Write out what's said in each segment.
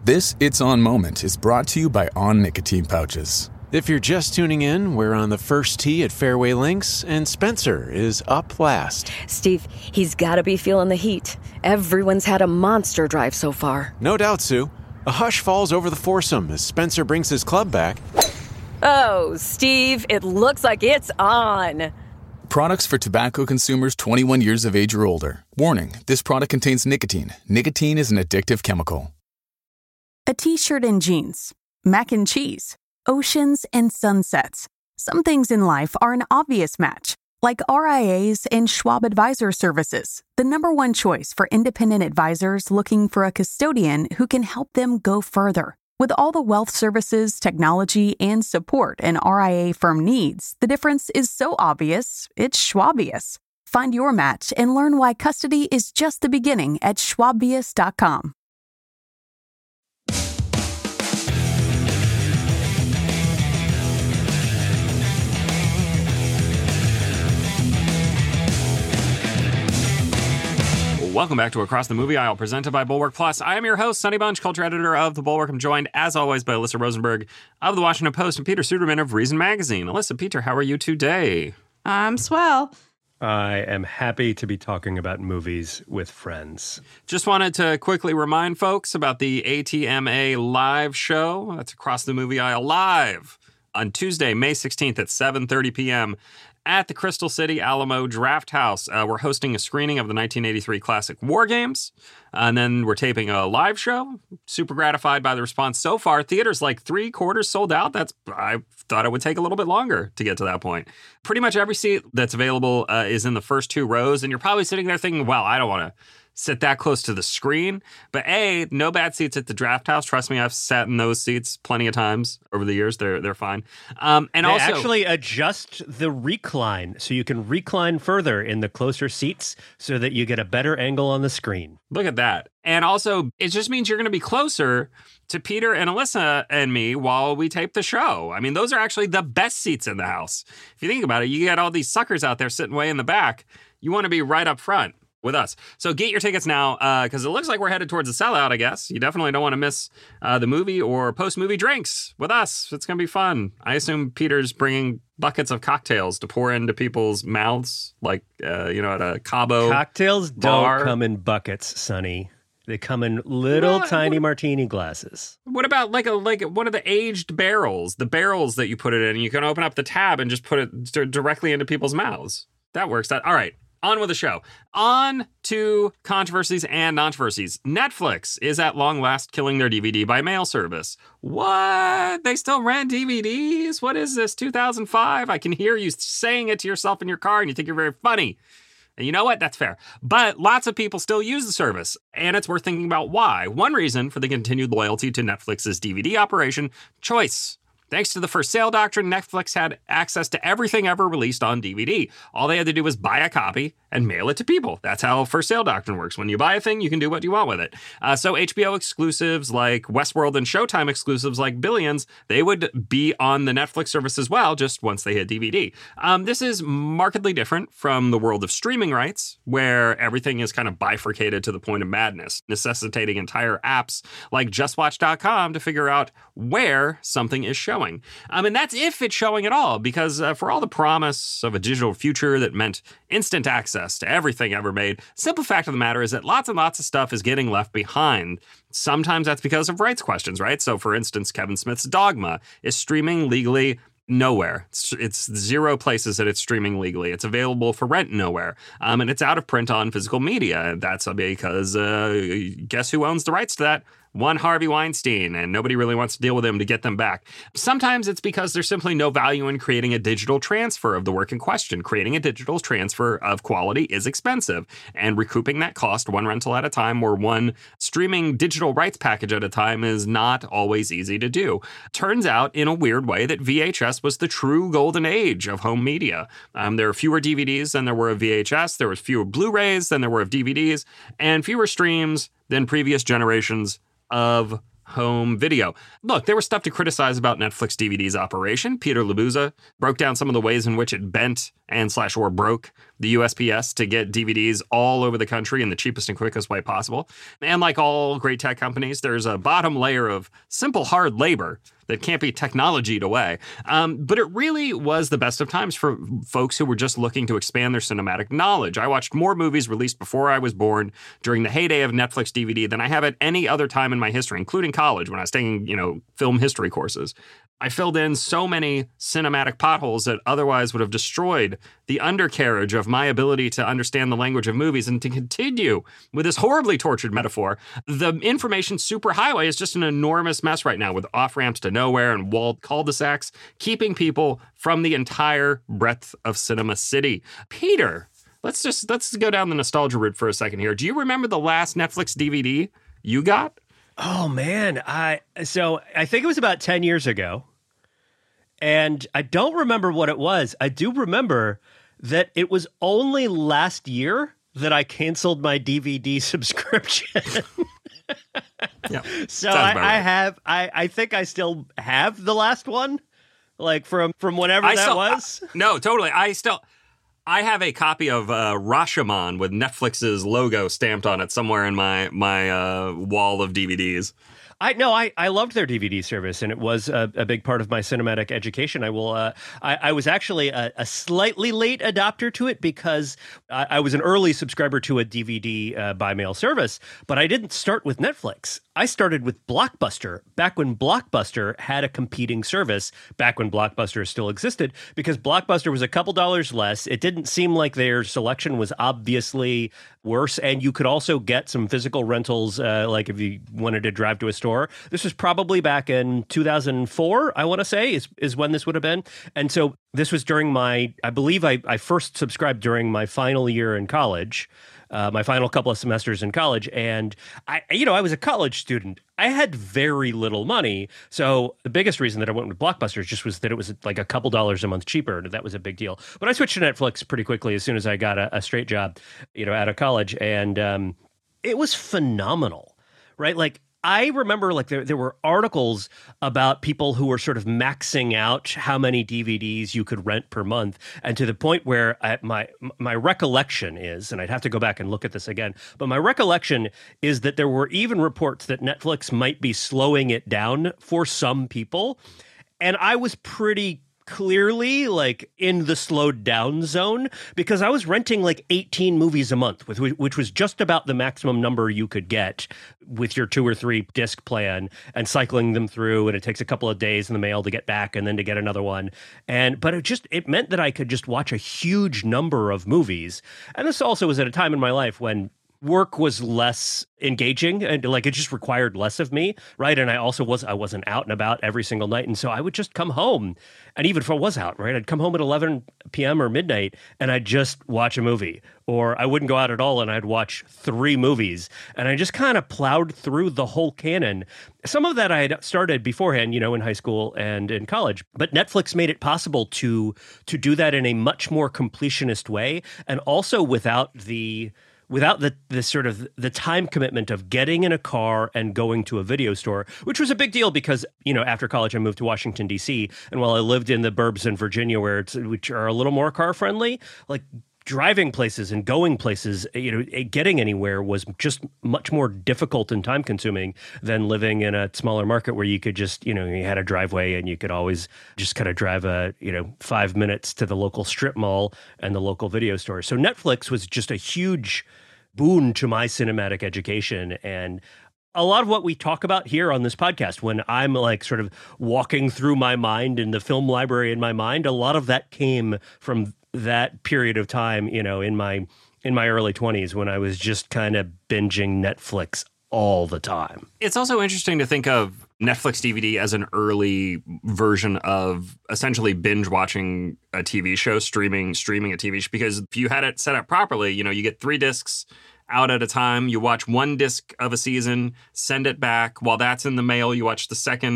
This It's On moment is brought to you by On Nicotine Pouches. If you're just tuning in, we're on the first tee at Fairway Links, and Spencer is up last. Steve, he's got to be feeling the heat. Everyone's had a monster drive so far. No doubt, Sue. A hush falls over the foursome as Spencer brings his club back. Oh, Steve, it looks like it's on. Products for tobacco consumers 21 years of age or older. Warning, this product contains nicotine. Nicotine is an addictive chemical. A t-shirt and jeans, mac and cheese, oceans and sunsets. Some things in life are an obvious match, like RIAs and Schwab Advisor Services, the #1 choice for independent advisors looking for a custodian who can help them go further. With all the wealth services, technology, and support an RIA firm needs, the difference is so obvious, it's Schwabious. Find your match and learn why custody is just the beginning at schwabious.com. Welcome back to Across the Movie Aisle, presented by Bulwark Plus. I am your host, Sonny Bunch, culture editor of The Bulwark. I'm joined, as always, by Alyssa Rosenberg of The Washington Post and Peter Suderman of Reason Magazine. Alyssa, Peter, how are you today? I'm swell. I am happy to be talking about movies with friends. Just wanted to quickly remind folks about the ATMA live show. That's Across the Movie Aisle live on Tuesday, May 16th at 7:30 p.m. at the Crystal City Alamo Draft House. We're hosting a screening of the 1983 classic War Games, and then we're taping a live show. Super gratified by the response so far. Theater's like 3/4 sold out. I thought it would take a little bit longer to get to that point. Pretty much every seat that's available is in the first 2 rows, and you're probably sitting there thinking, well, I don't want to sit that close to the screen. But A, no bad seats at the Draft House. Trust me, I've sat in those seats plenty of times over the years. They're fine. And they also actually adjust the recline so you can recline further in the closer seats so that you get a better angle on the screen. Look at that. And also, it just means you're going to be closer to Peter and Alyssa and me while we tape the show. I mean, those are actually the best seats in the house. If you think about it, you got all these suckers out there sitting way in the back. You want to be right up front with us. So get your tickets now, because it looks like we're headed towards a sellout, I guess. You definitely don't want to miss the movie or post-movie drinks with us. It's going to be fun. I assume Peter's bringing buckets of cocktails to pour into people's mouths, like, at a Cabo Cocktails bar. Don't come in buckets, Sonny. They come in little tiny martini glasses. What about like one of the aged barrels, the barrels that you put it in? You can open up the tab and just put it directly into people's mouths. That works. All right. On with the show. On to controversies and non-controversies. Netflix is at long last killing their DVD by mail service. What? They still rent DVDs? What is this, 2005? I can hear you saying it to yourself in your car and you think you're very funny. And you know what? That's fair. But lots of people still use the service, and it's worth thinking about why. One reason for the continued loyalty to Netflix's DVD operation, choice. Thanks to the first sale doctrine, Netflix had access to everything ever released on DVD. All they had to do was buy a copy and mail it to people. That's how first sale doctrine works. When you buy a thing, you can do what you want with it. So HBO exclusives like Westworld and Showtime exclusives like Billions, they would be on the Netflix service as well, just once they hit DVD. This is markedly different from the world of streaming rights, where everything is kind of bifurcated to the point of madness, necessitating entire apps like JustWatch.com to figure out where something is showing. And that's if it's showing at all, because for all the promise of a digital future that meant instant access to everything ever made, simple fact of the matter is that lots and lots of stuff is getting left behind. Sometimes that's because of rights questions, right? So for instance, Kevin Smith's Dogma is streaming legally nowhere. It's 0 places that it's streaming legally. It's available for rent nowhere. And it's out of print on physical media. That's because guess who owns the rights to that? One Harvey Weinstein, and nobody really wants to deal with him to get them back. Sometimes it's because there's simply no value in creating a digital transfer of the work in question. Creating a digital transfer of quality is expensive, and recouping that cost one rental at a time or one streaming digital rights package at a time is not always easy to do. Turns out, in a weird way, that VHS was the true golden age of home media. There were fewer DVDs than there were of VHS, there was fewer Blu-rays than there were of DVDs, and fewer streams than previous generations of home video. Look, there was stuff to criticize about Netflix DVD's operation. Peter Labuza broke down some of the ways in which it bent or broke the USPS to get DVDs all over the country in the cheapest and quickest way possible. And like all great tech companies, there's a bottom layer of simple, hard labor that can't be technologied away. But it really was the best of times for folks who were just looking to expand their cinematic knowledge. I watched more movies released before I was born during the heyday of Netflix DVD than I have at any other time in my history, including college when I was taking, film history courses. I filled in so many cinematic potholes that otherwise would have destroyed the undercarriage of my ability to understand the language of movies. And to continue with this horribly tortured metaphor, the information superhighway is just an enormous mess right now with off-ramps to nowhere and walled cul-de-sacs, keeping people from the entire breadth of Cinema City. Peter, let's go down the nostalgia route for a second here. Do you remember the last Netflix DVD you got? Oh, man. I think it was about 10 years ago, and I don't remember what it was. I do remember that it was only last year that I canceled my DVD subscription. Yeah, so I think I still have the last one, like from whenever was. No, totally. I have a copy of Rashomon with Netflix's logo stamped on it somewhere in my wall of DVDs. I loved their DVD service, and it was a big part of my cinematic education. I was actually a slightly late adopter to it because I was an early subscriber to a DVD by mail service, but I didn't start with Netflix. I started with Blockbuster back when Blockbuster had a competing service, back when Blockbuster still existed, because Blockbuster was a couple dollars less. It didn't seem like their selection was obviously worse, and you could also get some physical rentals, like if you wanted to drive to a store. This was probably back in 2004, I want to say, is when this would have been. And so this was during I believe I first subscribed during my final year in college. My final couple of semesters in college, and I was a college student. I had very little money, so the biggest reason that I went with Blockbuster was that it was like a couple dollars a month cheaper, and that was a big deal. But I switched to Netflix pretty quickly as soon as I got a straight job, out of college, and it was phenomenal, right? Like, I remember there were articles about people who were sort of maxing out how many DVDs you could rent per month, and to the point where my recollection is, and I'd have to go back and look at this again, but my recollection is that there were even reports that Netflix might be slowing it down for some people, and I was pretty clearly in the slowed down zone because I was renting 18 movies a month, which was just about the maximum number you could get with your 2 or 3 disc plan, and cycling them through, and it takes a couple of days in the mail to get back and then to get another one. But it meant that I could just watch a huge number of movies. And this also was at a time in my life when work was less engaging and it just required less of me, right? And I wasn't out and about every single night, and so I would just come home, and even if I was out, right, I'd come home at 11 p.m. or midnight and I'd just watch a movie, or I wouldn't go out at all and I'd watch 3 movies, and I just kind of plowed through the whole canon. Some of that I had started beforehand, in high school and in college, but Netflix made it possible to do that in a much more completionist way, and also without the sort of the time commitment of getting in a car and going to a video store, which was a big deal because, after college I moved to Washington, D.C., and while I lived in the burbs in Virginia which are a little more car friendly, driving places and going places, getting anywhere was just much more difficult and time consuming than living in a smaller market where you could just, you had a driveway and you could always just kind of drive 5 minutes to the local strip mall and the local video store. So Netflix was just a huge boon to my cinematic education. And a lot of what we talk about here on this podcast, when I'm sort of walking through my mind in the film library in my mind, a lot of that came from that period of time, in my early 20s when I was just kind of binging Netflix all the time. It's also interesting to think of Netflix DVD as an early version of essentially binge watching a TV show, streaming a TV show, because if you had it set up properly, you get 3 discs out at a time. You watch 1 disc of a season, send it back. While that's in the mail, you watch the second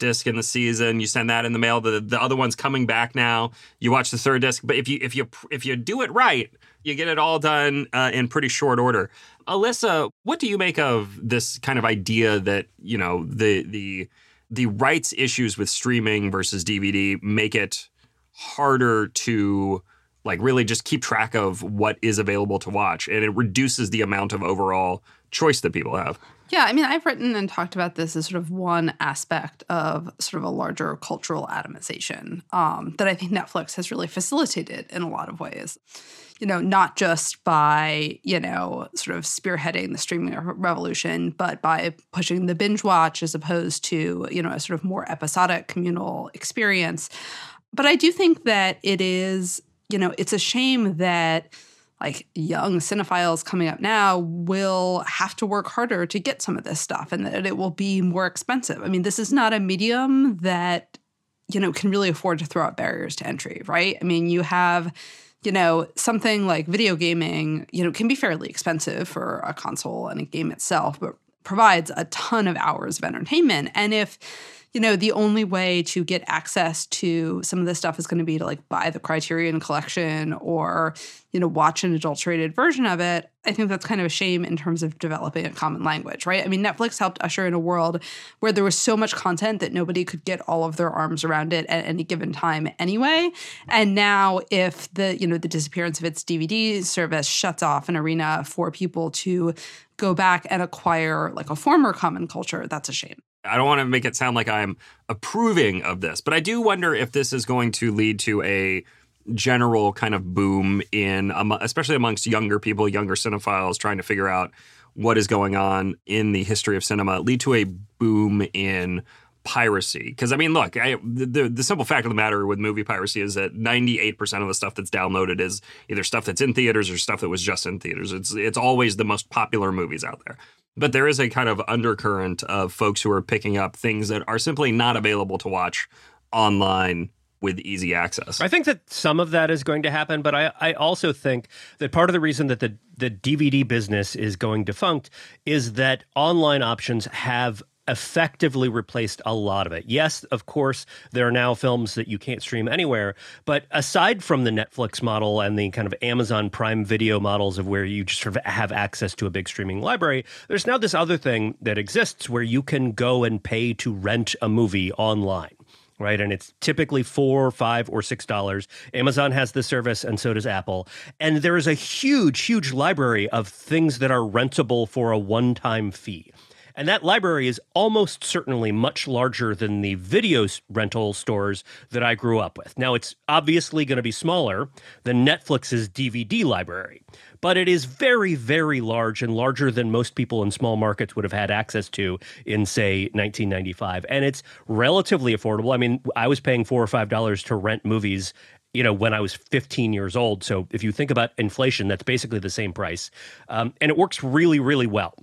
disc in the season. You send that in the mail. The other one's coming back now. You watch the third disc. But if you do it right, you get it all done in pretty short order. Alyssa, what do you make of this kind of idea that, you know, the rights issues with streaming versus DVD make it harder to like really just keep track of what is available to watch, and it reduces the amount of overall choice that people have? Yeah, I mean, I've written and talked about this as sort of one aspect of sort of a larger cultural atomization that I think Netflix has really facilitated in a lot of ways. You know, not just by, you know, sort of spearheading the streaming revolution, but by pushing the binge watch as opposed to, you know, a sort of more episodic communal experience. But I do think that it is, you know, it's a shame that like young cinephiles coming up now will have to work harder to get some of this stuff and that it will be more expensive. I mean, this is not a medium that, you know, can really afford to throw out barriers to entry, right? I mean, you have, you know, something like video gaming, you know, can be fairly expensive for a console and a game itself, but provides a ton of hours of entertainment. And if, you know, the only way to get access to some of this stuff is going to be to like buy the Criterion Collection or, you know, watch an adulterated version of it, I think that's kind of a shame in terms of developing a common language, right? I mean, Netflix helped usher in a world where there was so much content that nobody could get all of their arms around it at any given time anyway. And now if the, you know, the disappearance of its DVD service shuts off an arena for people to go back and acquire like a former common culture, that's a shame. I don't want to make it sound like I'm approving of this, but I do wonder if this is going to lead to a general kind of boom in, especially amongst younger people, younger cinephiles trying to figure out what is going on in the history of cinema, lead to a boom in piracy. Because, I mean, look, the simple fact of the matter with movie piracy is that 98% of the stuff that's downloaded is either stuff that's in theaters or stuff that was just in theaters. It's always the most popular movies out there. But there is a kind of undercurrent of folks who are picking up things that are simply not available to watch online with easy access. I think that some of that is going to happen, but I also think that part of the reason that the DVD business is going defunct is that online options have effectively replaced a lot of it. Yes, of course, there are now films that you can't stream anywhere, but aside from the Netflix model and the kind of Amazon Prime Video models of where you just sort of have access to a big streaming library, there's now this other thing that exists where you can go and pay to rent a movie online. Right. And it's typically $4, $5, or $6. Amazon has the service, and so does Apple. And there is a huge, huge library of things that are rentable for a one-time fee. And that library is almost certainly much larger than the video rental stores that I grew up with. Now, it's obviously going to be smaller than Netflix's DVD library, but it is very, very large and larger than most people in small markets would have had access to in, say, 1995. And it's relatively affordable. I mean, I was paying $4 or $5 to rent movies, you know, when I was 15 years old. So if you think about inflation, that's basically the same price. And it works really, really well.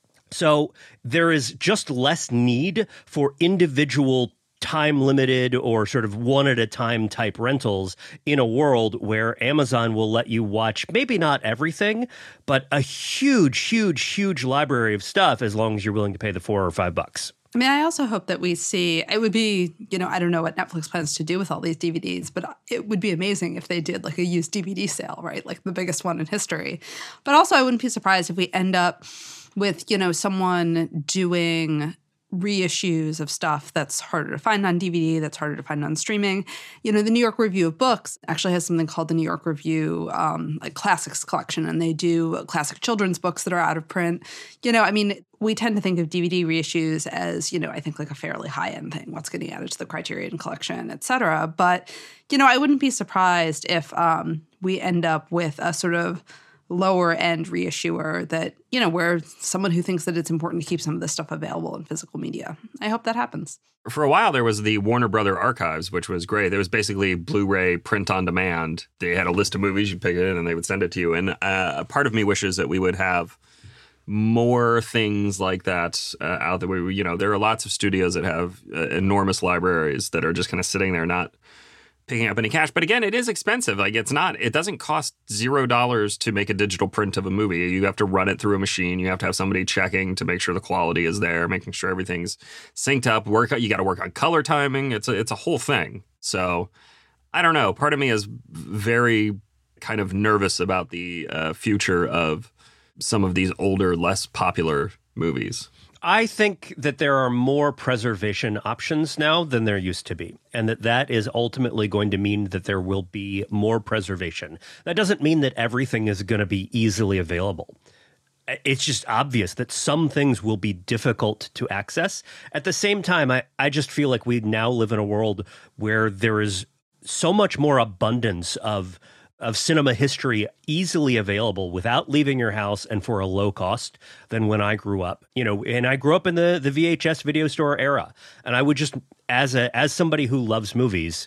So there is just less need for individual time-limited or sort of one-at-a-time type rentals in a world where Amazon will let you watch maybe not everything, but a huge, huge, huge library of stuff as long as you're willing to pay the $4 or $5. I mean, I also hope that we see, it would be, you know, I don't know what Netflix plans to do with all these DVDs, but it would be amazing if they did like a used DVD sale, right? Like the biggest one in history. But also I wouldn't be surprised if we end up with, you know, someone doing reissues of stuff that's harder to find on DVD, that's harder to find on streaming. You know, the New York Review of Books actually has something called the New York Review like Classics Collection, and they do classic children's books that are out of print. You know, I mean, we tend to think of DVD reissues as, you know, I think like a fairly high-end thing, what's getting added to the Criterion Collection, et cetera. But, you know, I wouldn't be surprised if we end up with a sort of lower end reissuer that, you know, where someone who thinks that it's important to keep some of this stuff available in physical media. I hope that happens. For a while, there was the Warner Brother Archives, which was great. There was basically Blu-ray print on demand. They had a list of movies, you pick it in, and they would send it to you. And a part of me wishes that we would have more things like that out there. You know, there are lots of studios that have enormous libraries that are just kind of sitting there, not picking up any cash. But again, it is expensive. Like it doesn't cost $0 to make a digital print of a movie. You have to run it through a machine. You have to have somebody checking to make sure the quality is there, making sure everything's synced up. You got to work on color timing. It's a whole thing. So I don't know. Part of me is very kind of nervous about the future of some of these older, less popular movies. I think that there are more preservation options now than there used to be, and that is ultimately going to mean that there will be more preservation. That doesn't mean that everything is going to be easily available. It's just obvious that some things will be difficult to access. At the same time, I just feel like we now live in a world where there is so much more abundance of cinema history easily available without leaving your house and for a low cost than when I grew up. And I grew up in the VHS video store era. And I would just, as somebody who loves movies,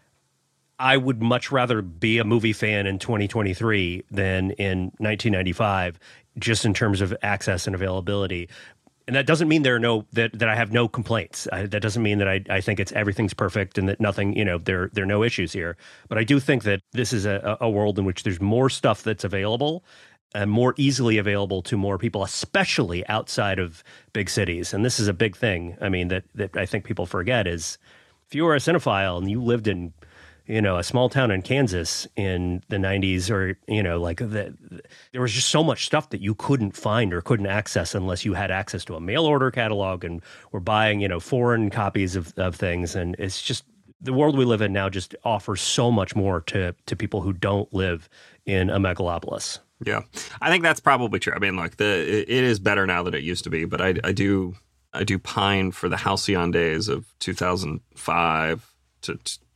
I would much rather be a movie fan in 2023 than in 1995, just in terms of access and availability. And that doesn't mean that I have no complaints. That doesn't mean that I think everything's perfect and that nothing, there are no issues here. But I do think that this is a world in which there's more stuff that's available and more easily available to more people, especially outside of big cities. And this is a big thing. I mean, that I think people forget is if you were a cinephile and you lived in a small town in Kansas in the 90s, or, there was just so much stuff that you couldn't find or couldn't access unless you had access to a mail order catalog and were buying, foreign copies of things. And it's just the world we live in now just offers so much more to people who don't live in a megalopolis. Yeah, I think that's probably true. I mean, look, it is better now than it used to be, but I do pine for the halcyon days of 2005 to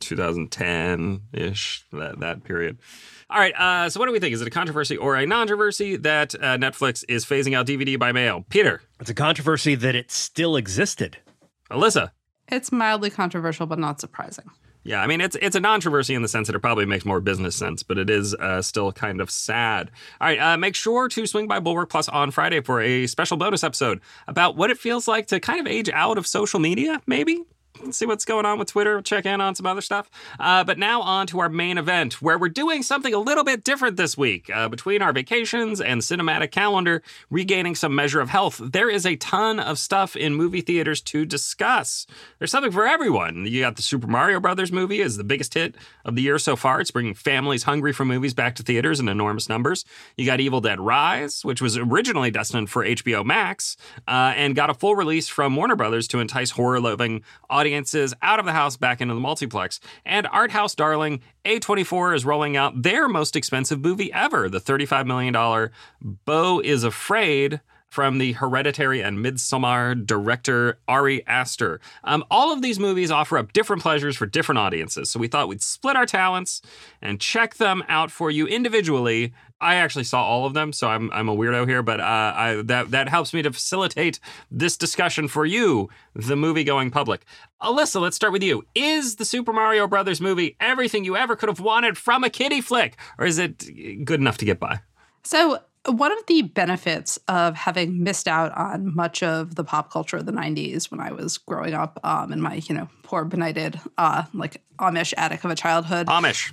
2010-ish, that period. All right, so what do we think? Is it a controversy or a non-controversy that Netflix is phasing out DVD by mail? Peter? It's a controversy that it still existed. Alyssa? It's mildly controversial, but not surprising. Yeah, I mean, it's a non-controversy in the sense that it probably makes more business sense, but it is still kind of sad. All right, make sure to swing by Bulwark Plus on Friday for a special bonus episode about what it feels like to kind of age out of social media, maybe? See what's going on with Twitter, check in on some other stuff. But now on to our main event, where we're doing something a little bit different this week. Between our vacations and cinematic calendar, regaining some measure of health, there is a ton of stuff in movie theaters to discuss. There's something for everyone. You got the Super Mario Brothers movie is the biggest hit of the year so far. It's bringing families hungry for movies back to theaters in enormous numbers. You got Evil Dead Rise, which was originally destined for HBO Max, and got a full release from Warner Brothers to entice horror-loving audiences out of the house back into the multiplex. And art house darling A24 is rolling out their most expensive movie ever, the $35 million Beau is Afraid, from the Hereditary and Midsommar director Ari Aster. All of these movies offer up different pleasures for different audiences, so we thought we'd split our talents and check them out for you individually. I actually saw all of them, so I'm a weirdo here, but that helps me to facilitate this discussion for you, the movie-going public. Alyssa, let's start with you. Is the Super Mario Brothers movie everything you ever could have wanted from a kiddie flick, or is it good enough to get by? So one of the benefits of having missed out on much of the pop culture of the 90s when I was growing up in my, poor benighted, Amish attic of a childhood.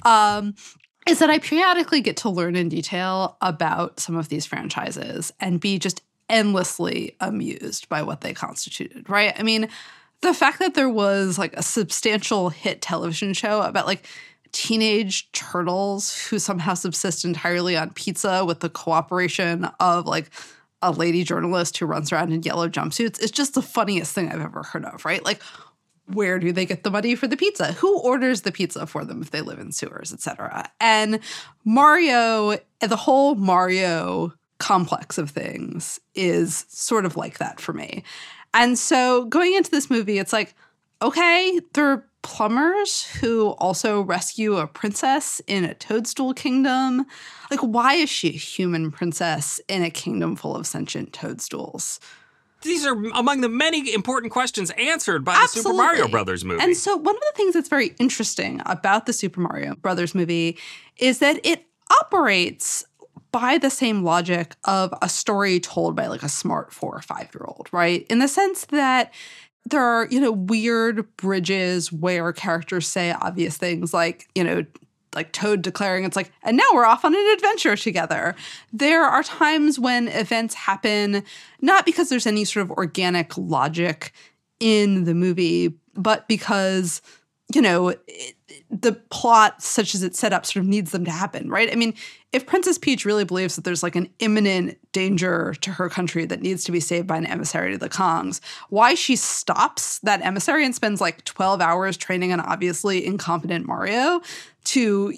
Is that I periodically get to learn in detail about some of these franchises and be just endlessly amused by what they constituted, right? I mean, the fact that there was a substantial hit television show about teenage turtles who somehow subsist entirely on pizza with the cooperation of a lady journalist who runs around in yellow jumpsuits is just the funniest thing I've ever heard of, right? Where do they get the money for the pizza? Who orders the pizza for them if they live in sewers, etc.? And Mario, the whole Mario complex of things is sort of like that for me. And so going into this movie, it's okay, they're plumbers who also rescue a princess in a toadstool kingdom. Why is she a human princess in a kingdom full of sentient toadstools? These are among the many important questions answered by the Super Mario Brothers movie. And so one of the things that's very interesting about the Super Mario Brothers movie is that it operates by the same logic of a story told by a smart 4 or 5-year-old, right? In the sense that there are, weird bridges where characters say obvious things like, like Toad declaring it's like, and now we're off on an adventure together. There are times when events happen, not because there's any sort of organic logic in the movie, but because, the plot, such as it's set up, sort of needs them to happen, right? I mean, if Princess Peach really believes that there's like an imminent danger to her country that needs to be saved by an emissary to the Kongs, why she stops that emissary and spends like 12 hours training an obviously incompetent Mario to,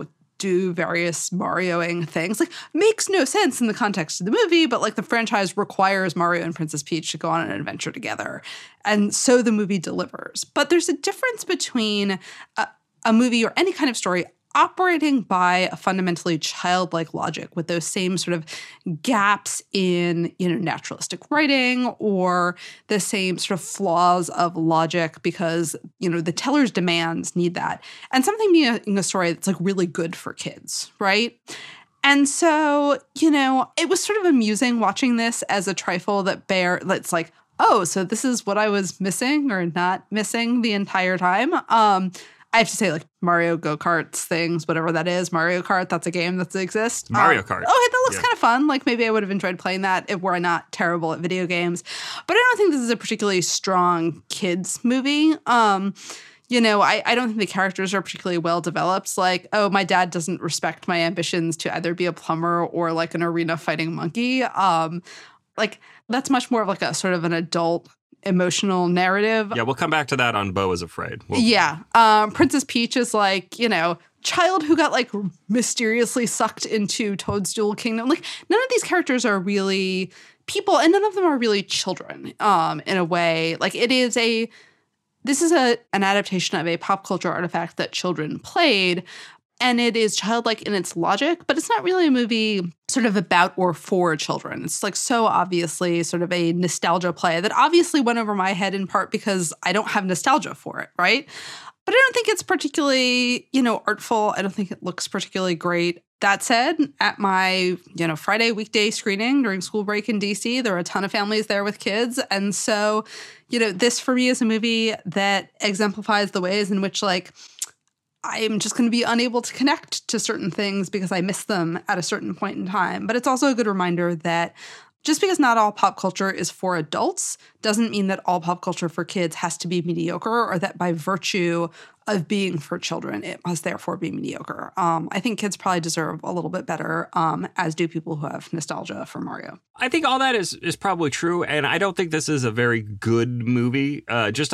do various Marioing things, like, makes no sense in the context of the movie, but like the franchise requires Mario and Princess Peach to go on an adventure together. And so the movie delivers. But there's a difference between a movie or any kind of story operating by a fundamentally childlike logic with those same sort of gaps in, naturalistic writing or the same sort of flaws of logic because, the teller's demands need that. And something being a story that's like really good for kids, right? And so, it was sort of amusing watching this as a trifle that's like, oh, so this is what I was missing or not missing the entire time. I have to say, like, Mario Go-Karts things, whatever that is. Mario Kart, that's a game that exists. Mario Kart. Oh, that looks kind of fun. Like, maybe I would have enjoyed playing that were I not terrible at video games. But I don't think this is a particularly strong kids movie. I don't think the characters are particularly well developed. Like, oh, my dad doesn't respect my ambitions to either be a plumber or, like, an arena fighting monkey. Like, that's much more of, like, a sort of an adult emotional narrative. Yeah, we'll come back to that on Beau is Afraid. Princess Peach is like, child who got like mysteriously sucked into Toadstool Kingdom. Like, none of these characters are really people and none of them are really children in a way. Like, this is an adaptation of a pop culture artifact that children played. And it is childlike in its logic, but it's not really a movie sort of about or for children. It's like so obviously sort of a nostalgia play that obviously went over my head in part because I don't have nostalgia for it, right? But I don't think it's particularly, artful. I don't think it looks particularly great. That said, at my, Friday weekday screening during school break in DC, there were a ton of families there with kids. And so, this for me is a movie that exemplifies the ways in which, like, I'm just going to be unable to connect to certain things because I miss them at a certain point in time. But it's also a good reminder that just because not all pop culture is for adults doesn't mean that all pop culture for kids has to be mediocre or that by virtue of being for children, it must therefore be mediocre. I think kids probably deserve a little bit better, as do people who have nostalgia for Mario. I think all that is probably true, and I don't think this is a very good movie.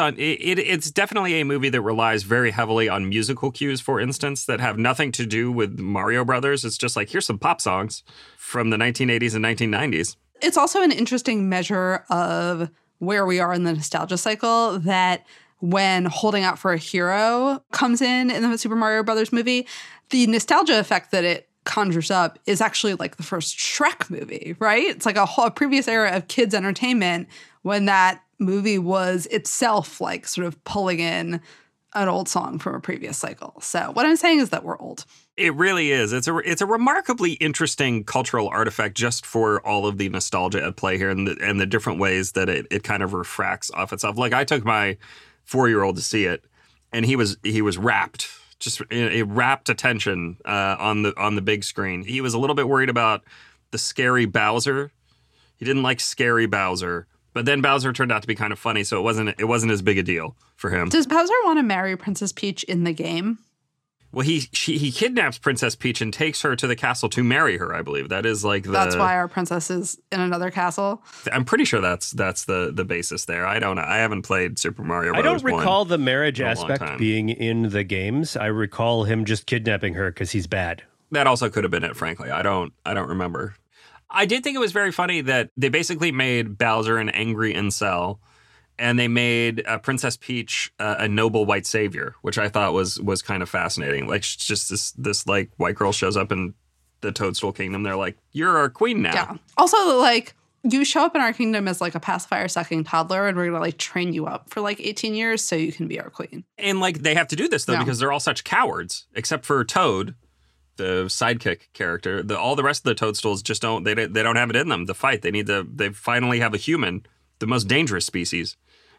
It's definitely a movie that relies very heavily on musical cues, for instance, that have nothing to do with Mario Brothers. It's just like, here's some pop songs from the 1980s and 1990s. It's also an interesting measure of where we are in the nostalgia cycle that when Holding Out for a Hero comes in the Super Mario Brothers movie, the nostalgia effect that it conjures up is actually like the first Shrek movie, right? It's like a previous era of kids' entertainment when that movie was itself like sort of pulling in an old song from a previous cycle. So what I'm saying is that we're old. It really is. It's a remarkably interesting cultural artifact just for all of the nostalgia at play here and the different ways that it kind of refracts off itself. Like, I took my 4-year-old to see it, and he was rapt, just a rapt attention on the big screen. He was a little bit worried about the scary Bowser. He didn't like scary Bowser, but then Bowser turned out to be kind of funny, so it wasn't as big a deal for him. Does Bowser want to marry Princess Peach in the game? Well, he kidnaps Princess Peach and takes her to the castle to marry her, I believe. That is like That's why our princess is in another castle? I'm pretty sure that's the basis there. I don't know. I haven't played Super Mario Bros. I don't recall the marriage aspect being in the games. I recall him just kidnapping her because he's bad. That also could have been it, frankly. I don't remember. I did think it was very funny that they basically made Bowser an angry incel, and they made Princess Peach a noble white savior, which I thought was kind of fascinating. Like, just this like white girl shows up in the Toadstool Kingdom. They're like, "You're our queen now." Yeah. Also, like, you show up in our kingdom as like a pacifier sucking toddler, and we're gonna like train you up for like 18 years so you can be our queen. And like, they have to do this though because they're all such cowards, except for Toad, the sidekick character. All the rest of the Toadstools just don't have it in them to fight. They finally have a human, the most dangerous species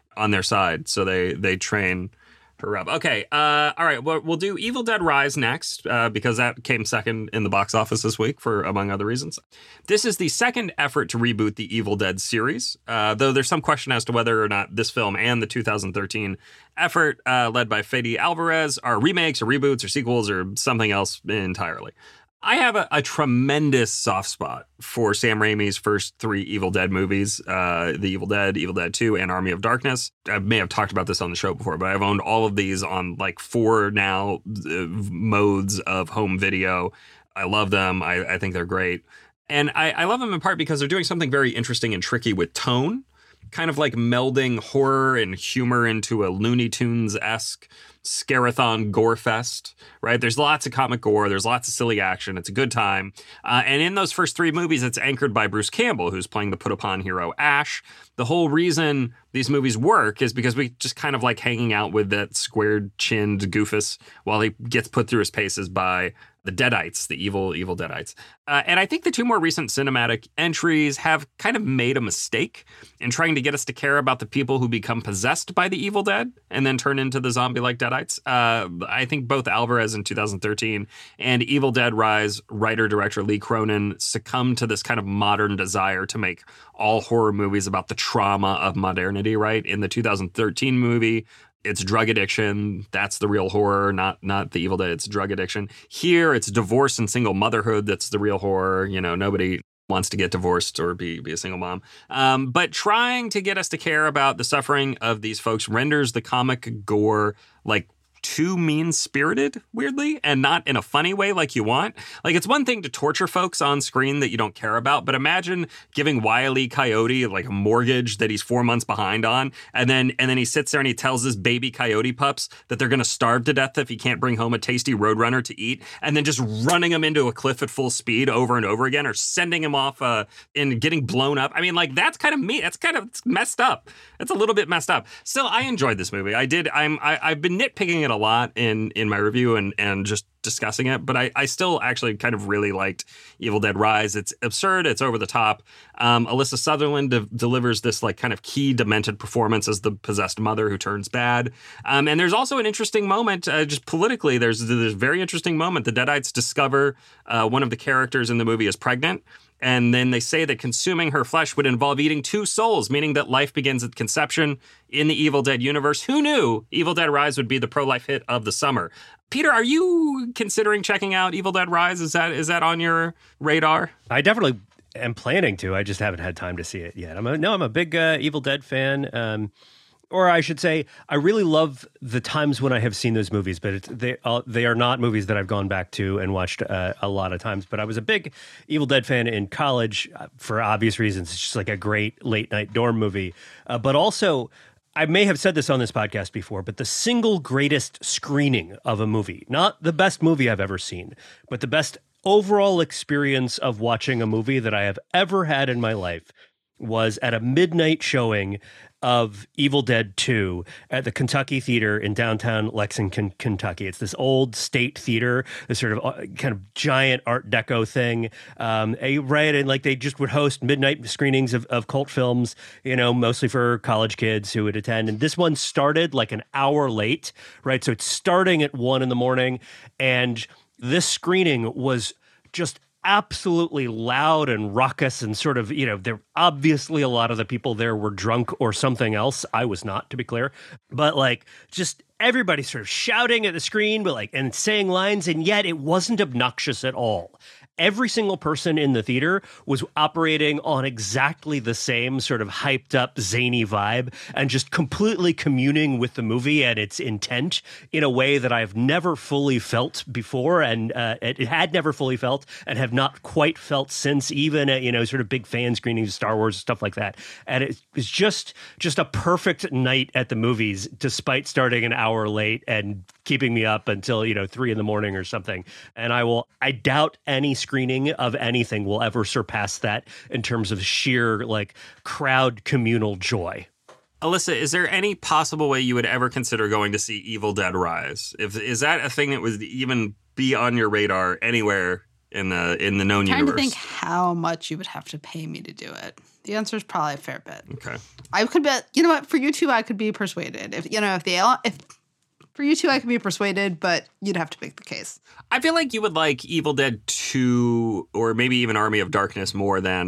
on their side. So they train her up. Okay. All right. Well, we'll do Evil Dead Rise next because that came second in the box office this week for, among other reasons. This is the second effort to reboot the Evil Dead series, though there's some question as to whether or not this film and the 2013 effort led by Fede Alvarez are remakes or reboots or sequels or something else entirely. I have a tremendous soft spot for Sam Raimi's first three Evil Dead movies, The Evil Dead, Evil Dead 2, and Army of Darkness. I may have talked about this on the show before, but I've owned all of these on like 4 now modes of home video. I love them. I think they're great. And I love them in part because they're doing something very interesting and tricky with tone, kind of like melding horror and humor into a Looney Tunes-esque scarathon gore fest, right? There's lots of comic gore. There's lots of silly action. It's a good time. And in those first 3 movies, it's anchored by Bruce Campbell, who's playing the put-upon hero Ash. The whole reason these movies work is because we just kind of like hanging out with that squared-chinned goofus while he gets put through his paces by the Deadites, the evil Deadites. And I think the 2 more recent cinematic entries have kind of made a mistake in trying to get us to care about the people who become possessed by the Evil Dead and then turn into the zombie-like Deadites. I think both Alvarez in 2013 and Evil Dead Rise writer-director Lee Cronin succumbed to this kind of modern desire to make all horror movies about the trauma of modernity, right? In the 2013 movie, it's drug addiction. That's the real horror, not the Evil Dead. It's drug addiction. Here, it's divorce and single motherhood. That's the real horror. You know, nobody wants to get divorced or be a single mom. But trying to get us to care about the suffering of these folks renders the comic gore like too mean-spirited, weirdly, and not in a funny way like you want. Like, it's one thing to torture folks on screen that you don't care about, but imagine giving Wile E. Coyote like a mortgage that he's 4 months behind on, and then he sits there and he tells his baby coyote pups that they're going to starve to death if he can't bring home a tasty Roadrunner to eat, and then just running him into a cliff at full speed over and over again, or sending him off and getting blown up. I mean, like, that's kind of mean. That's kind of messed up. It's a little bit messed up. Still, I enjoyed this movie. I've been nitpicking it a lot in my review and just discussing it, but I still actually kind of really liked Evil Dead Rise. It's absurd. It's over the top. Alyssa Sutherland delivers this like kind of key demented performance as the possessed mother who turns bad. And there's also an interesting moment, just politically, there's this very interesting moment. The Deadites discover one of the characters in the movie is pregnant. And then they say that consuming her flesh would involve eating 2 souls, meaning that life begins at conception in the Evil Dead universe. Who knew Evil Dead Rise would be the pro-life hit of the summer? Peter, are you considering checking out Evil Dead Rise? Is that on your radar? I definitely am planning to. I just haven't had time to see it yet. I'm a big Evil Dead fan. Or I should say, I really love the times when I have seen those movies, but they are not movies that I've gone back to and watched a lot of times. But I was a big Evil Dead fan in college for obvious reasons. It's just like a great late night dorm movie. But also, I may have said this on this podcast before, but the single greatest screening of a movie, not the best movie I've ever seen, but the best overall experience of watching a movie that I have ever had in my life was at a midnight showing of Evil Dead 2 at the Kentucky Theater in downtown Lexington, Kentucky. It's this old state theater, this sort of kind of giant Art Deco thing. Right, and like they just would host midnight screenings of cult films, you know, mostly for college kids who would attend. And this one started like an hour late, right? So it's starting at 1 a.m, and this screening was just absolutely loud and raucous and sort of, you know, there obviously a lot of the people there were drunk or something else. I was not, to be clear, but like just everybody sort of shouting at the screen, but like, and saying lines, and yet it wasn't obnoxious at all. Every single person in the theater was operating on exactly the same sort of hyped up, zany vibe and just completely communing with the movie and its intent in a way that I've never fully felt before, and it had never fully felt and have not quite felt since, even at, you know, sort of big fan screenings of Star Wars and stuff like that. And it was just a perfect night at the movies, despite starting an hour late and keeping me up until, you know, 3 a.m. or something. And I doubt any screening of anything will ever surpass that in terms of sheer like crowd communal joy. Alyssa, is there any possible way you would ever consider going to see Evil Dead Rise? Is that a thing that would even be on your radar anywhere in the known universe? I'm trying to think how much you would have to pay me to do it. The answer is probably a fair bit. Okay. I could bet, you know what, for you two, I could be persuaded. For you two, I could be persuaded, but you'd have to make the case. I feel like you would like Evil Dead 2 or maybe even Army of Darkness more than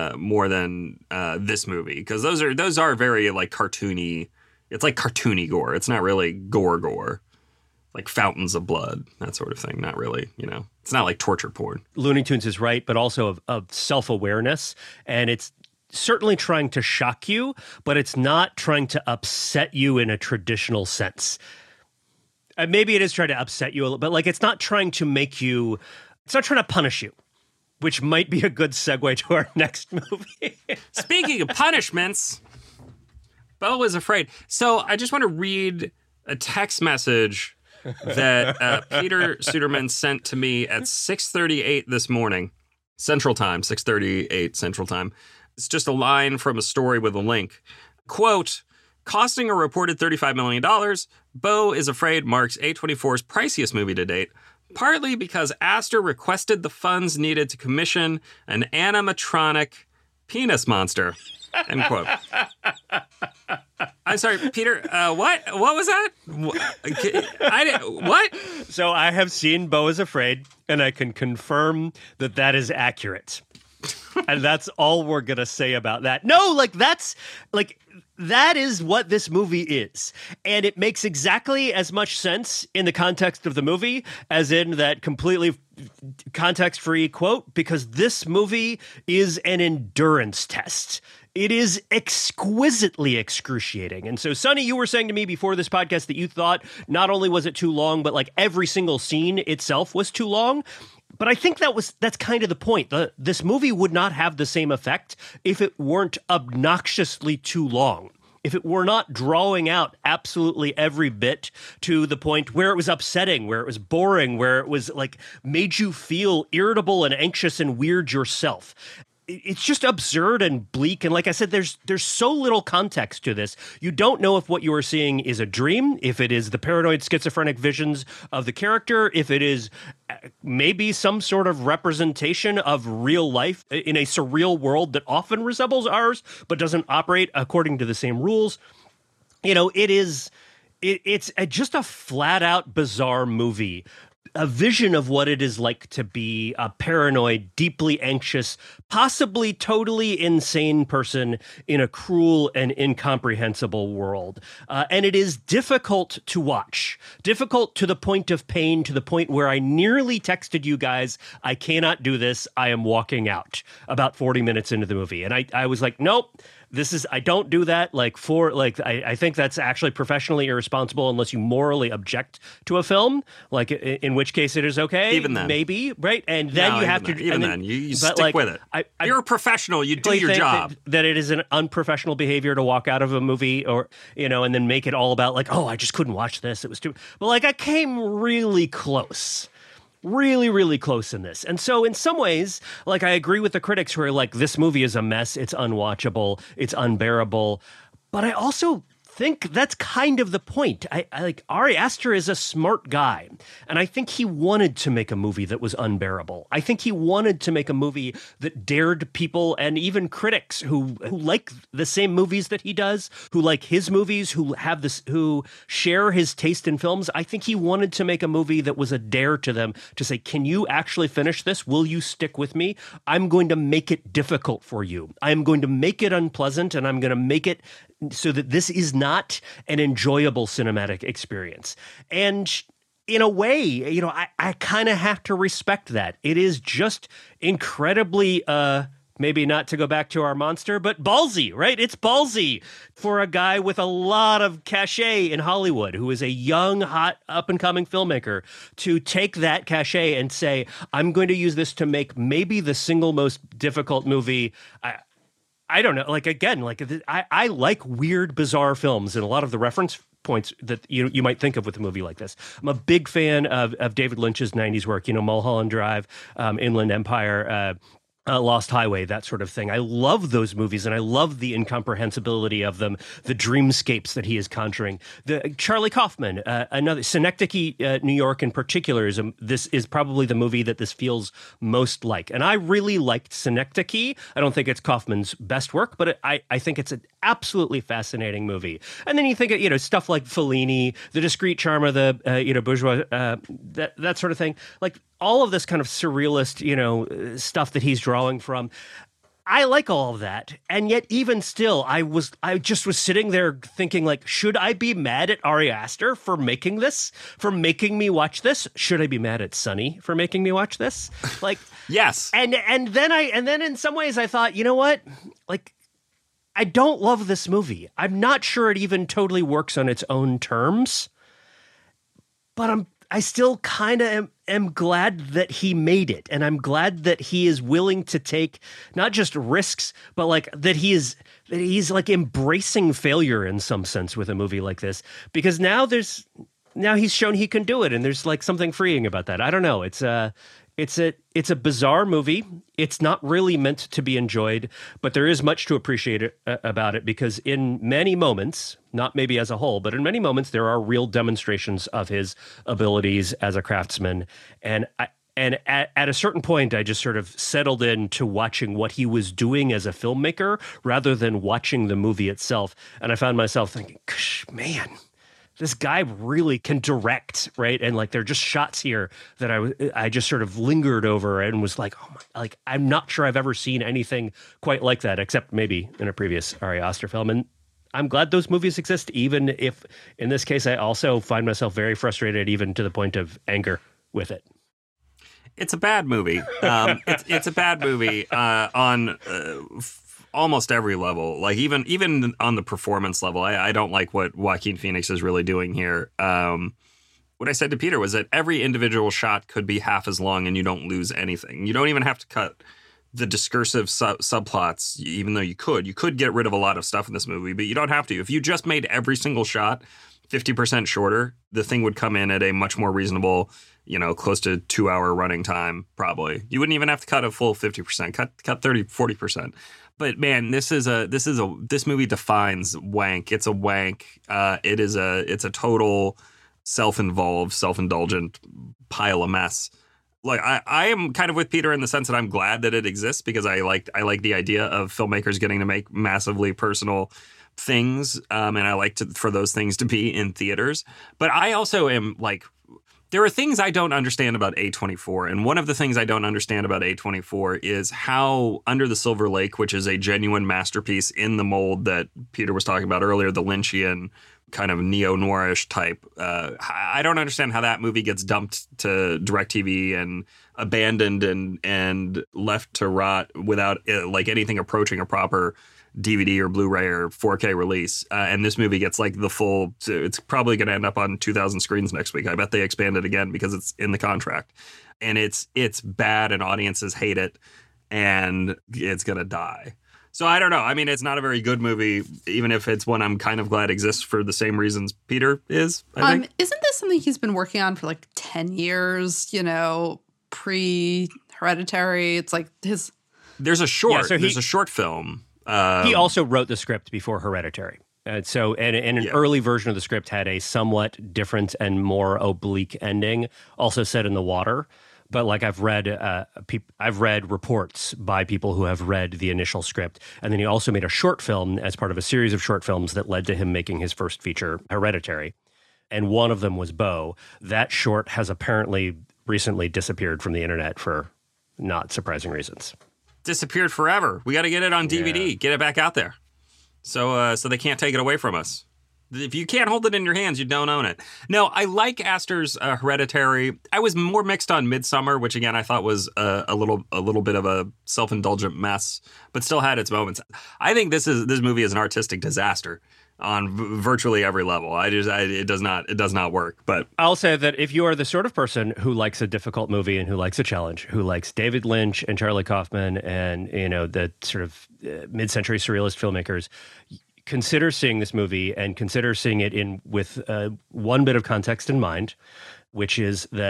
this movie, because those are very like cartoony. It's like cartoony gore. It's not really gore, like fountains of blood, that sort of thing. Not really, It's not like torture porn. Looney Tunes is right, but also of self-awareness, and it's certainly trying to shock you, but it's not trying to upset you in a traditional sense. Maybe it is trying to upset you a little, but like it's not trying to it's not trying to punish you, which might be a good segue to our next movie. Speaking of punishments, Beau is afraid. So I just want to read a text message that Peter Suderman sent to me at 6:38 this morning, Central Time, 6:38 Central Time. It's just a line from a story with a link. Quote, costing a reported $35 million, Beau is afraid marks A24's priciest movie to date, partly because Astor requested the funds needed to commission an animatronic penis monster. End quote. I'm sorry, Peter, what? What was that? What? So I have seen Beau is Afraid, and I can confirm that is accurate. And that's all we're going to say about that. No, that is what this movie is. And it makes exactly as much sense in the context of the movie as in that completely context-free quote, because this movie is an endurance test. It is exquisitely excruciating. And so, Sonny, you were saying to me before this podcast that you thought not only was it too long, but like every single scene itself was too long. But I think that's kind of the point. This movie would not have the same effect if it weren't obnoxiously too long. If it were not drawing out absolutely every bit to the point where it was upsetting, where it was boring, where it was like made you feel irritable and anxious and weird yourself. It's just absurd and bleak. And like I said, there's so little context to this. You don't know if what you are seeing is a dream, if it is the paranoid schizophrenic visions of the character, if it is maybe some sort of representation of real life in a surreal world that often resembles ours, but doesn't operate according to the same rules. It's just a flat out bizarre movie. A vision of what it is like to be a paranoid, deeply anxious, possibly totally insane person in a cruel and incomprehensible world. And it is difficult to watch. Difficult to the point of pain, to the point where I nearly texted you guys, I cannot do this, I am walking out, about 40 minutes into the movie. And I was like, nope. I don't do that. I think that's actually professionally irresponsible unless you morally object to a film, in which case it is okay. Even then. Maybe, right? And then you have to... Even then, you stick with it. You're a professional. You do your job. That it is an unprofessional behavior to walk out of a movie or, and then make it all about I just couldn't watch this. It was too... But I came really close. Really, really close in this. And so in some ways, I agree with the critics who are like, this movie is a mess, it's unwatchable, it's unbearable. But I also think that's kind of the point. Ari Aster is a smart guy, and I think he wanted to make a movie that was unbearable. I think he wanted to make a movie that dared people and even critics who like the same movies that he does, who like his movies, who share his taste in films. I think he wanted to make a movie that was a dare to them to say, can you actually finish this? Will you stick with me? I'm going to make it difficult for you. I'm going to make it unpleasant, and I'm going to make it so that this is not an enjoyable cinematic experience. And in a way, I kind of have to respect that. It is just incredibly, maybe not to go back to our monster, but ballsy, right? It's ballsy for a guy with a lot of cachet in Hollywood, who is a young, hot, up-and-coming filmmaker, to take that cachet and say, I'm going to use this to make maybe the single most difficult movie I don't know, I like weird, bizarre films, and a lot of the reference points that you might think of with a movie like this. I'm a big fan of David Lynch's 90s work, Mulholland Drive, Inland Empire, Lost Highway, that sort of thing. I love those movies, and I love the incomprehensibility of them, the dreamscapes that he is conjuring. The Charlie Kaufman, another Synecdoche, New York in particular, this is probably the movie that this feels most like. And I really liked Synecdoche. I don't think it's Kaufman's best work, but I think it's an absolutely fascinating movie. And then you think of, stuff like Fellini, The Discreet Charm of the, Bourgeois, that sort of thing. Like, all of this kind of surrealist, stuff that he's drawing from. I like all of that. And yet even still, I just was sitting there thinking, like, should I be mad at Ari Aster for making this, for making me watch this? Should I be mad at Sonny for making me watch this? Like, yes. And then in some ways I thought, you know what? Like, I don't love this movie. I'm not sure it even totally works on its own terms, but I still kind of am glad that he made it. And I'm glad that he is willing to take not just risks, but like that he's like embracing failure in some sense with a movie like this, because now he's shown he can do it. And there's like something freeing about that. I don't know. It's a bizarre movie. It's not really meant to be enjoyed, but there is much to appreciate about it, because in many moments, not maybe as a whole, but in many moments, there are real demonstrations of his abilities as a craftsman. And at a certain point, I just sort of settled into watching what he was doing as a filmmaker rather than watching the movie itself. And I found myself thinking, gosh, man, this guy really can direct, right? And like, there are just shots here that I just sort of lingered over and was like, oh my, like, I'm not sure I've ever seen anything quite like that, except maybe in a previous Ari Aster film. And I'm glad those movies exist, even if in this case, I also find myself very frustrated, even to the point of anger with it. It's a bad movie. It's a bad movie on almost every level. Like even on the performance level, I don't like what Joaquin Phoenix is really doing here. What I said to Peter was that every individual shot could be half as long and you don't lose anything. You don't even have to cut the discursive subplots, even though you could get rid of a lot of stuff in this movie, but you don't have to. If you just made every single shot 50% shorter, the thing would come in at a much more reasonable, close to 2-hour running time, probably. You wouldn't even have to cut a full 50%, cut 30, 40%. But man, this movie defines wank. It's a wank. It's a total self-involved, self-indulgent pile of mess. Like I am kind of with Peter in the sense that I'm glad that it exists, because I like the idea of filmmakers getting to make massively personal things, and I like for those things to be in theaters. But I also am like, there are things I don't understand about A24, and one of the things I don't understand about A24 is how Under the Silver Lake, which is a genuine masterpiece in the mold that Peter was talking about earlier, the Lynchian kind of neo-noirish type. I don't understand how that movie gets dumped to DirecTV and abandoned and left to rot without like anything approaching a proper DVD or Blu-ray or 4K release. And this movie gets like the full, it's probably going to end up on 2,000 screens next week. I bet they expand it again because it's in the contract. And it's bad and audiences hate it and it's going to die. So I don't know. I mean, it's not a very good movie, even if it's one I'm kind of glad exists for the same reasons Peter is, I think. Isn't this something he's been working on for like 10 years, pre-Hereditary? It's like his... There's a short. Yeah, there's a short film. He also wrote the script before Hereditary. And an early version of the script had a somewhat different and more oblique ending, also set in the water. But like I've read reports by people who have read the initial script, and then he also made a short film as part of a series of short films that led to him making his first feature, Hereditary. And one of them was Beau. That short has apparently recently disappeared from the internet for not surprising reasons. Disappeared forever. We got to get it on DVD. Get it back out there, so they can't take it away from us. If you can't hold it in your hands, you don't own it. No, I like Aster's Hereditary. I was more mixed on Midsommar, which again I thought was a little bit of a self-indulgent mess, but still had its moments. I think this movie is an artistic disaster on virtually every level. It does not work. But I'll say that if you are the sort of person who likes a difficult movie and who likes a challenge, who likes David Lynch and Charlie Kaufman and the sort of mid-century surrealist filmmakers, consider seeing this movie and consider seeing it with one bit of context in mind, which is that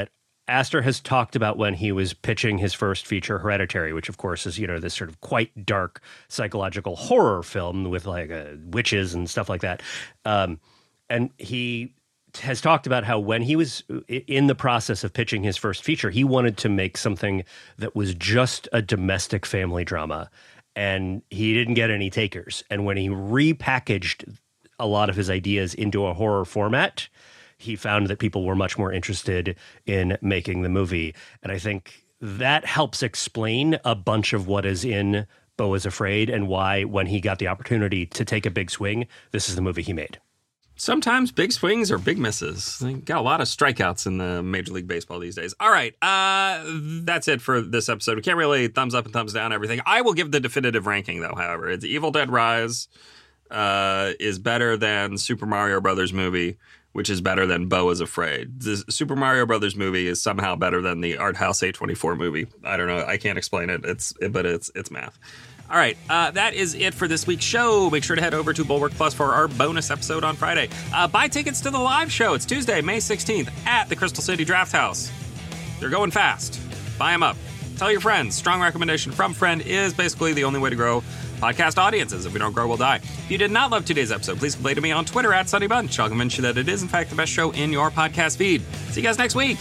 Aster has talked about when he was pitching his first feature, Hereditary, which of course is, this sort of quite dark psychological horror film with like witches and stuff like that. And he has talked about how when he was in the process of pitching his first feature, he wanted to make something that was just a domestic family drama, and he didn't get any takers. And when he repackaged a lot of his ideas into a horror format, he found that people were much more interested in making the movie. And I think that helps explain a bunch of what is in Beau is Afraid and why, when he got the opportunity to take a big swing, this is the movie he made. Sometimes big swings are big misses. They got a lot of strikeouts in the Major League Baseball these days. All right, that's it for this episode. We can't really thumbs up and thumbs down everything. I will give the definitive ranking, though, however. It's Evil Dead Rise is better than Super Mario Brothers movie, which is better than Beau is Afraid. The Super Mario Brothers movie is somehow better than the Art House A24 movie. I don't know. I can't explain it. But it's math. All right, that is it for this week's show. Make sure to head over to Bulwark Plus for our bonus episode on Friday. Buy tickets to the live show. It's Tuesday, May 16th at the Crystal City Draft House. They're going fast. Buy them up. Tell your friends. Strong recommendation from friend is basically the only way to grow podcast audiences. If we don't grow, we'll die. If you did not love today's episode, please complain to me on Twitter at Sunny Bunch. I'll convince you that it is, in fact, the best show in your podcast feed. See you guys next week.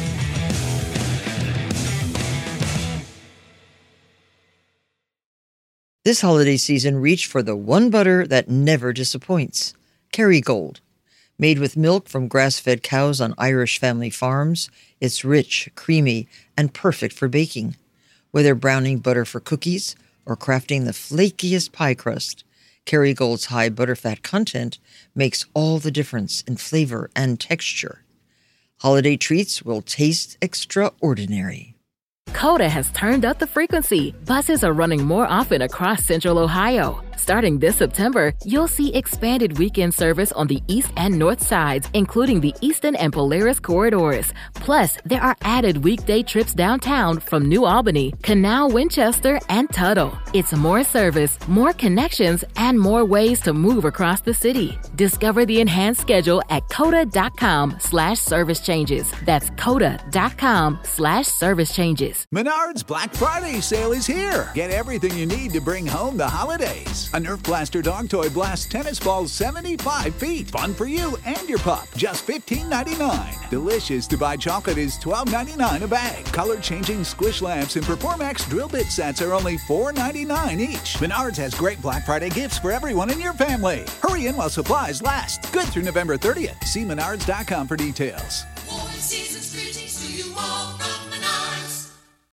This holiday season, reach for the one butter that never disappoints. Kerrygold. Made with milk from grass-fed cows on Irish family farms, it's rich, creamy, and perfect for baking. Whether browning butter for cookies or crafting the flakiest pie crust, Kerrygold's high butterfat content makes all the difference in flavor and texture. Holiday treats will taste extraordinary. Coda has turned up the frequency. Buses are running more often across Central Ohio. Starting this September, you'll see expanded weekend service on the east and north sides, including the Eastern and Polaris corridors. Plus, there are added weekday trips downtown from New Albany, Canal, Winchester, and Tuttle. It's more service, more connections, and more ways to move across the city. Discover the enhanced schedule at coda.com/service changes. That's coda.com/service changes. Menards Black Friday sale is here. Get everything you need to bring home the holidays. A Nerf Blaster dog toy blasts tennis balls 75 feet. Fun for you and your pup. Just $15.99. Delicious Dubai chocolate is $12.99 a bag. Color-changing squish lamps and Performax drill bit sets are only $4.99 each. Menards has great Black Friday gifts for everyone in your family. Hurry in while supplies last. Good through November 30th. See menards.com for details.